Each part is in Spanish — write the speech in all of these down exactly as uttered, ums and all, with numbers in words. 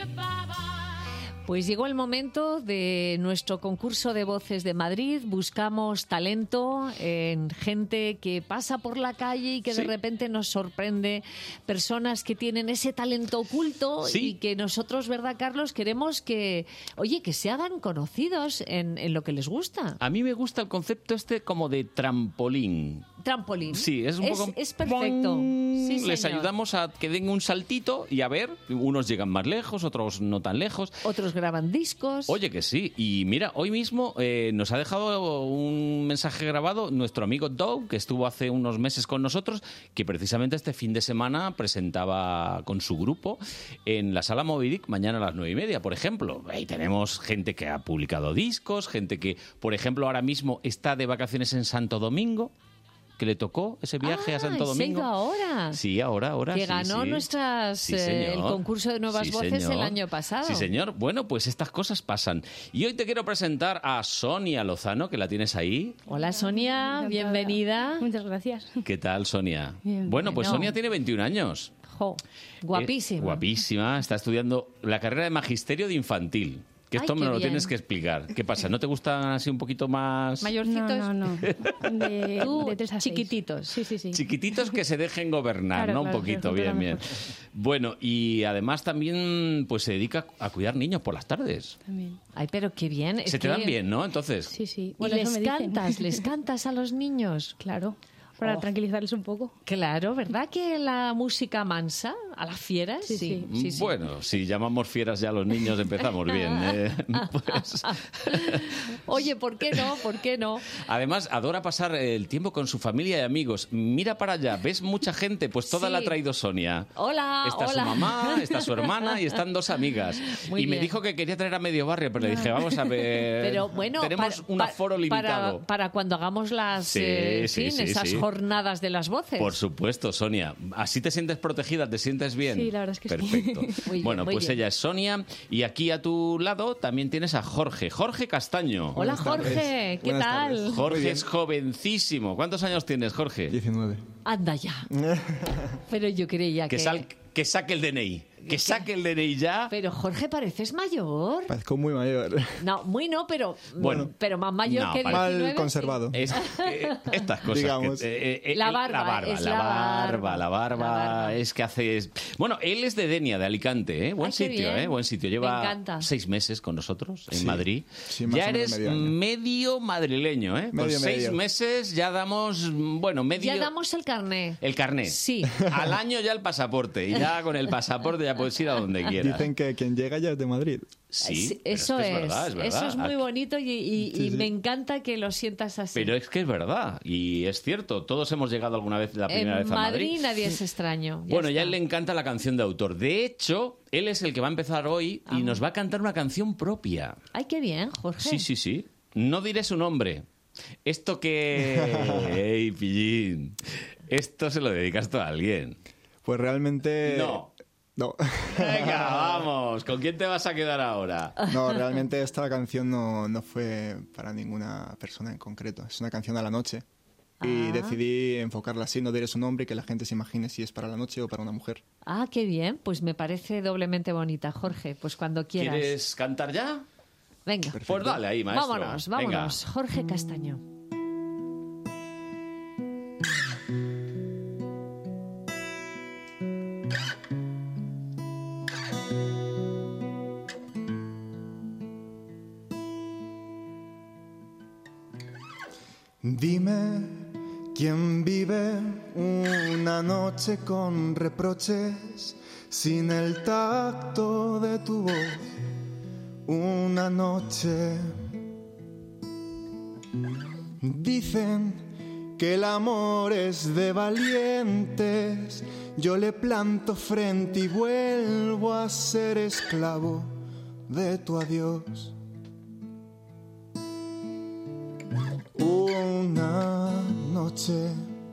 Pues llegó el momento de nuestro concurso de voces de Madrid. Buscamos talento en gente que pasa por la calle y que Sí. de repente nos sorprende. Personas que tienen ese talento oculto Sí. y que nosotros, ¿verdad, Carlos? Queremos que, oye, que se hagan conocidos en, en lo que les gusta. A mí me gusta el concepto este como de trampolín. Trampolín. Sí, es un poco... Es perfecto. Sí, Les señor. ayudamos a que den un saltito y a ver, unos llegan más lejos, otros no tan lejos. Otros graban discos. Oye, que sí. Y mira, hoy mismo eh, nos ha dejado un mensaje grabado nuestro amigo Doug, que estuvo hace unos meses con nosotros, que precisamente este fin de semana presentaba con su grupo en la Sala Moby Dick mañana a las nueve y media, por ejemplo. Ahí tenemos gente que ha publicado discos, gente que, por ejemplo, ahora mismo está de vacaciones en Santo Domingo, que le tocó ese viaje Ah, a Santo se ha Domingo. ido ahora. Sí, ahora, ahora. Que sí, ganó sí. nuestras Sí, eh, el señor. concurso de nuevas Sí, voces señor. el año pasado. Sí, señor. Bueno, pues estas cosas pasan. Y hoy te quiero presentar a Sonia Lozano, que la tienes ahí. Hola Sonia, bienvenida. Muchas gracias. ¿Qué tal, Sonia? Bien, bueno, pues bueno. Sonia tiene veintiún años. Jo, guapísima. Eh, guapísima. Está estudiando la carrera de Magisterio de Infantil. Que esto Ay, me qué lo bien. tienes que explicar. ¿Qué pasa? ¿No te gustan así un poquito más Mayorcitos. No, no, no. De, Tú, de tres a seis. chiquititos. Sí, sí, sí. chiquititos que se dejen gobernar, Claro, ¿no? claro, un poquito, que bien, funciona bien. mejor. Bueno, y además también pues se dedica a cuidar niños por las tardes. También. Ay, pero qué bien. es Se te que- dan bien, ¿no? Entonces, Sí, sí. Y Bueno, eso les me dicen. cantas, les cantas a los niños. Claro, para Oh. tranquilizarles un poco. Claro, ¿verdad que la música mansa a las fieras? Sí, sí. sí, sí. bueno, si llamamos fieras ya a los niños empezamos bien. ¿eh? Pues, Oye, ¿por qué no? ¿Por qué no? además, adora pasar el tiempo con su familia y amigos. Mira para allá, ¿ves mucha gente? Pues toda Sí. la ha traído Sonia. Hola, Está hola. su mamá, está su hermana y están dos amigas. Muy y me bien. dijo que quería traer a medio barrio, pero le dije, vamos a ver. Pero bueno, tenemos para- un pa- aforo para- limitado. Para, cuando hagamos las, Sí, eh, sí, fin, sí, esas sí. jornadas de las voces. Por supuesto, Sonia. ¿Así te sientes protegida? ¿Te sientes bien? Sí, la verdad es que sí. Perfecto. Muy bien, bueno, muy pues bien. ella es Sonia y aquí a tu lado también tienes a Jorge. Jorge Castaño. Hola Buenas tardes. Jorge, ¿qué Buenas tal? tardes. Muy Jorge bien. es jovencísimo. ¿Cuántos años tienes, Jorge? diecinueve. Anda ya. Pero yo creía que... Que, sal- que saque el D N I. Que saque el D N I ya. Pero Jorge, pareces mayor. Parezco muy mayor. No, muy no, pero, Bueno. pero más mayor No, que vale. diecinueve. Mal conservado. Es- eh, estas cosas. Digamos. que- eh, eh, La el- barba, la barba, es la la barba, barba. la barba, La barba. es que hace. Bueno, él es de Denia, de Alicante, ¿eh? Buen Ay, qué sitio, bien. ¿eh? Buen sitio. Me Lleva encanta. seis meses con nosotros en Sí. Madrid. Sí, más ya o menos eres medio año. medio madrileño, ¿eh? Medio, con seis medio. meses ya damos, bueno, medio. Ya damos el carné. El carné. Sí. Al año ya el pasaporte. Y ya con el pasaporte ya puedes ir a donde quieras. Dicen que quien llega ya es de Madrid. Sí, pero eso que es. es, verdad, es verdad. Eso es muy Aquí- bonito y, y- Sí, y sí. me encanta que lo sientas así. Pero es que es verdad. Y es cierto. Todos hemos llegado alguna vez la primera en vez a Madrid, Madrid. nadie es extraño. Ya Bueno, ya a está. él le encanta la canción de autor. De hecho, él es el que va a empezar hoy y Ah. nos va a cantar una canción propia. Ay, qué bien, Jorge. Sí, sí, sí. No diré su nombre. Esto que... ¡Ey, pillín! Esto se lo dedicas tú a alguien. Pues realmente... No. No. Venga, vamos. ¿Con quién te vas a quedar ahora? No, realmente esta canción no, no fue para ninguna persona en concreto. Es una canción a la noche. Y Ah. decidí enfocarla así, no diré su nombre y que la gente se imagine si es para la noche o para una mujer. Ah, qué bien. Pues me parece doblemente bonita, Jorge. Pues cuando quieras. ¿Quieres cantar ya? Venga. Pues dale ahí, maestro. Vámonos, Venga. vámonos. Jorge Castaño. Dime quién vive una noche con reproches sin el tacto de tu voz. Una noche. Dicen que el amor es de valientes. Yo le planto frente y vuelvo a ser esclavo de tu adiós. Una noche,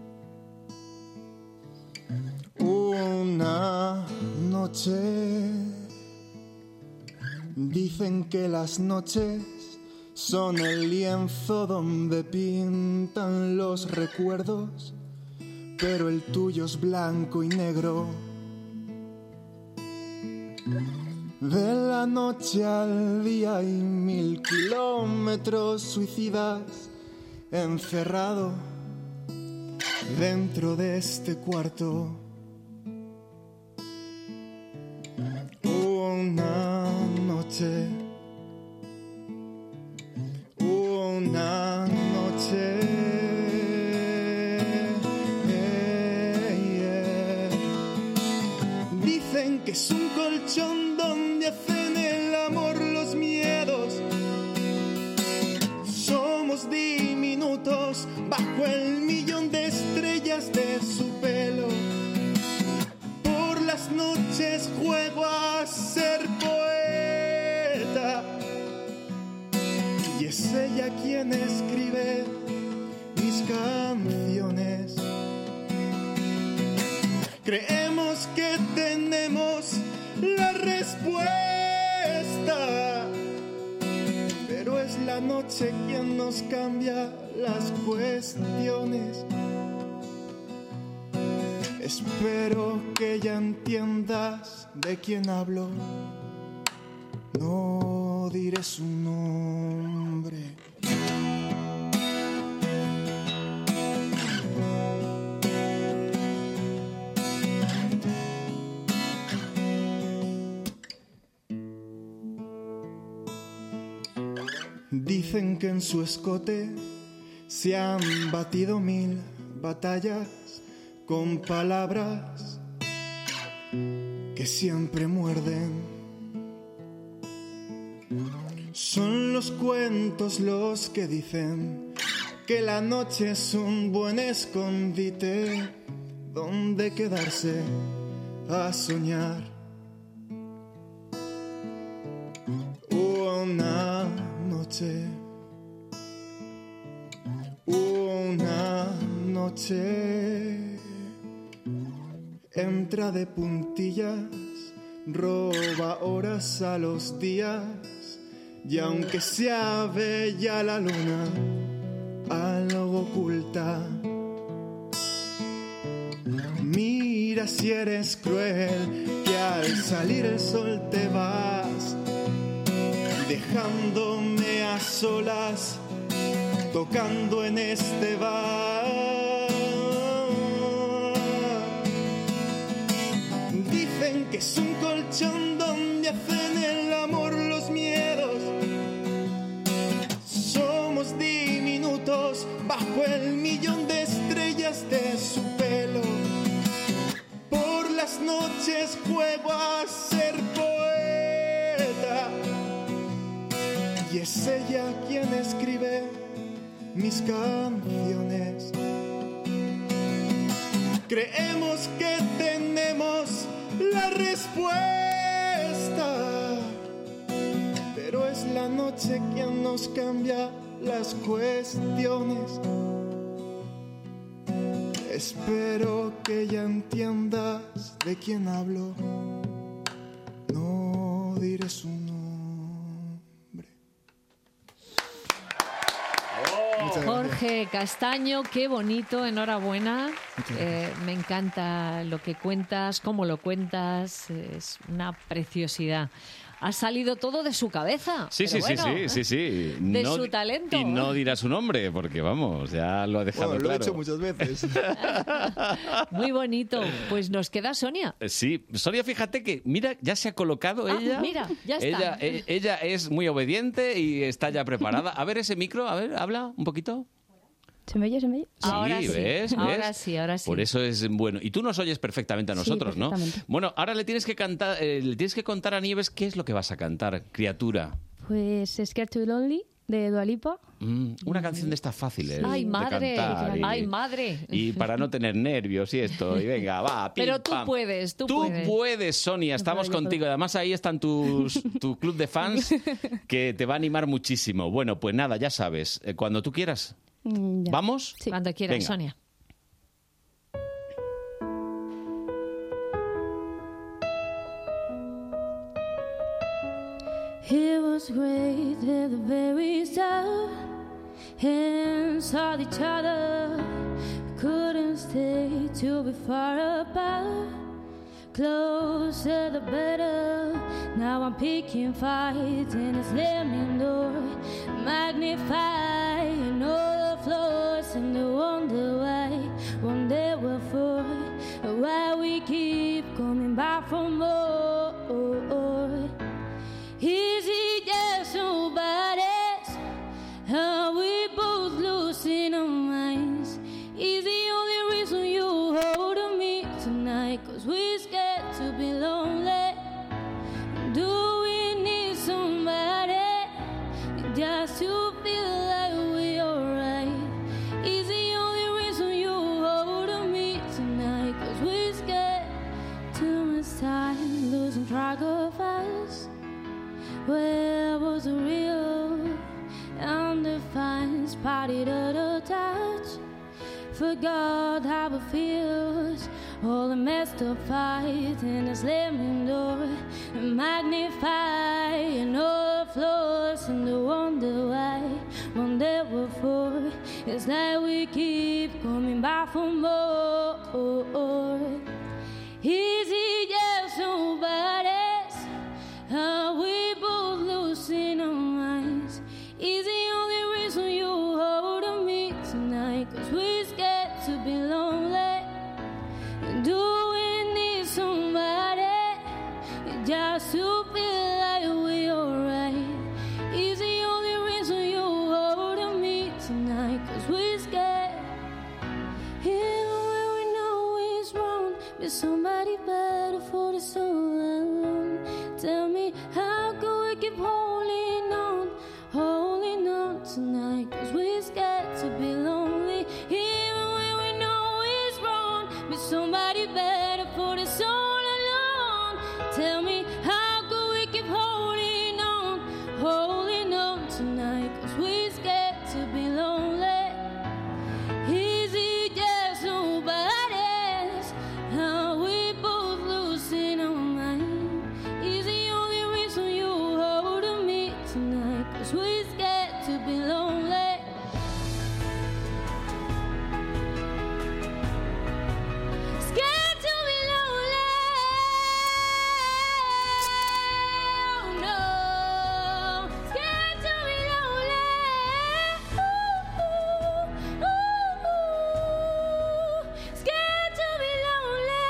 una noche. Dicen que las noches son el lienzo donde pintan los recuerdos, pero el tuyo es blanco y negro. De la noche al día hay mil kilómetros suicidas encerrado dentro de este cuarto. Una noche, una noche, yeah, yeah. Dicen que es un colchón donde hacen el amor los miedos. Somos diminutos bajo el millón de estrellas de su pelo. Por las noches juego a ser poeta y es ella quien escribe mis canciones. Creemos que tenemos la respuesta, pero es la noche quien nos cambia las cuestiones. Espero que ya entiendas de quién hablo. No diré su nombre. Dicen que en su escote se han batido mil batallas con palabras que siempre muerden. Son los cuentos los que dicen que la noche es un buen escondite donde quedarse a soñar. Una noche, una noche, entra de puntillas, roba horas a los días, y aunque sea bella la luna, algo oculta. Mira si eres cruel, que al salir el sol te vas, dejándome a solas, tocando en este bar. Dicen que es un colchón donde hacen el amor los miedos. Somos diminutos bajo el millón de estrellas de su pelo. Por las noches juego a ser poeta y es ella quien escribe mis canciones. Creemos que tenemos la respuesta, pero es la noche quien nos cambia las cuestiones. Espero que ya entiendas de quién hablo. No diré su nombre. Jorge Castaño, qué bonito, enhorabuena. Eh, me encanta lo que cuentas, cómo lo cuentas, es una preciosidad. Ha salido todo de su cabeza. Sí, sí, bueno, sí, sí, sí, sí. De no, su talento. Y no dirá su nombre, porque vamos, ya lo ha dejado Bueno, lo claro. he hecho muchas veces. Muy bonito. Pues nos queda Sonia. Sí, Sonia, fíjate que, mira, ya se ha colocado Ah, ella. mira, ya está. Ella, e- ella es muy obediente y está ya preparada. A ver ese micro, a ver, habla un poquito. ¿Se me oye? ¿Se me oye? Sí, Ahora sí, ¿ves? ¿ves? ahora sí, ahora sí. Por eso es bueno. Y tú nos oyes perfectamente a Sí, nosotros, ¿no? perfectamente. Bueno, ahora le tienes que cantar, eh, le tienes que contar a Nieves qué es lo que vas a cantar, criatura. Pues Scared to be Lonely, de Dua Lipa. Mm, una canción de estas fáciles Ay, de madre, cantar y- ay, madre. Y para no tener nervios y esto, y venga, va, pim, Pero tú pam. puedes, tú Tú puedes. puedes, Sonia, estamos puedo, yo contigo. puedo. Además, ahí están tus, tu club de fans que te va a animar muchísimo. Bueno, pues nada, ya sabes, eh, cuando tú quieras. Mm, ya. ¿Vamos? Sí. Cuando quieras, Venga. Sonia. It was great at the very start. Hands held each other. Couldn't stay to be far apart. closer the better. Now I'm picking fights in a slamming door, magnifying all the flaws and the wonder why, wonder what for, why we keep coming back for more. Is it just nobody's? Are we both losing our minds? Is the only reason you hold on me tonight? Cause we're scared to be lonely. Do we need somebody just to feel like we're alright? Is the only reason you hold on me tonight? Cause we're scared. Too much time losing track of us. Where was the real undefined spotted out of touch? Forgot how it feels. All the messed up fights in a slamming door, magnifying all the flaws and the wonder why, wonder what for. It's like we keep coming back for more. Is it just nobody's? Are we both losing our minds? Is the only reason you hold on me tonight? Cause we're scared to be lonely. Do we need somebody just to feel like we're alright? Is the only reason you hold on me tonight? Cause we're scared. Even when we know it's wrong, be somebody better for the soul alone. Tell me, how can we keep holding on, holding on tonight? Cause we're scared to be lonely. Even when we know it's wrong, be somebody better for the soul alone. Tell me, how can we keep holding on, holding on tonight? Cause we're scared to be lonely. Is it just nobody's? Are we both losing our mind? Is the only reason you hold on me tonight? Cause we're scared to be lonely. Scared to be lonely. Oh no. Scared to be lonely. Ooh, ooh, ooh. Scared to be lonely.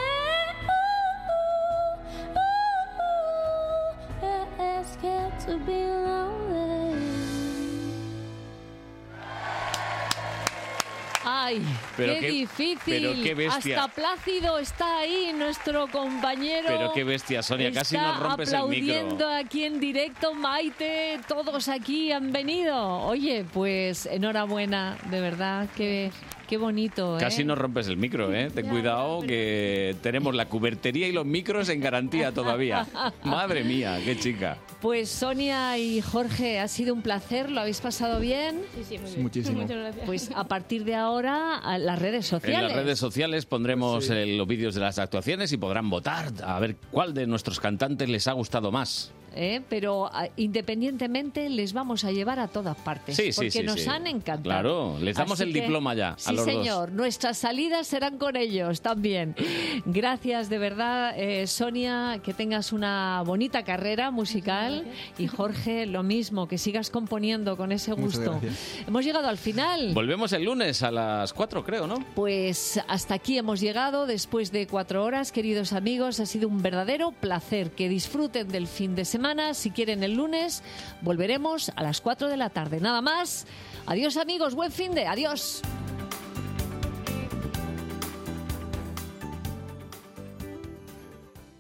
Ooh, ooh, ooh. Yeah, scared to be lonely. Ay, Pero qué, qué- difícil. pero qué bestia. Hasta Plácido está ahí, nuestro compañero. Pero qué bestia, Sonia, casi nos rompes el micro. Está aplaudiendo aquí en directo, Maite, todos aquí han venido. Oye, pues enhorabuena, de verdad, qué, qué bonito. ¿eh? Casi nos rompes el micro, ¿eh? Ten Ya, cuidado pero- que tenemos la cubertería y los micros en garantía todavía. Madre mía, qué chica. Pues Sonia y Jorge, ha sido un placer, ¿lo habéis pasado bien? Sí, sí, muy bien. Muchísimo. Muchas gracias. Pues a partir de ahora, a las redes sociales. En las redes sociales pondremos eh, los vídeos de las actuaciones y podrán votar a ver cuál de nuestros cantantes les ha gustado más. ¿eh? Pero a- independientemente les vamos a llevar a todas partes. Sí, sí, porque sí, nos sí. han encantado. Claro, les damos Así el que- diploma ya a Sí, los dos. señor. Nuestras salidas serán con ellos también. Gracias, de verdad, eh, Sonia, que tengas una bonita carrera musical. Y Jorge, lo mismo, que sigas componiendo con ese Muchas gusto. gracias. Hemos llegado al final. Volvemos el lunes a las cuatro, creo, ¿no? Pues hasta aquí hemos llegado después de cuatro horas, queridos amigos. Ha sido un verdadero placer. Que disfruten del fin de semana. Si quieren el lunes, volveremos a las cuatro de la tarde. Nada más. Adiós, amigos. Buen fin de. Adiós.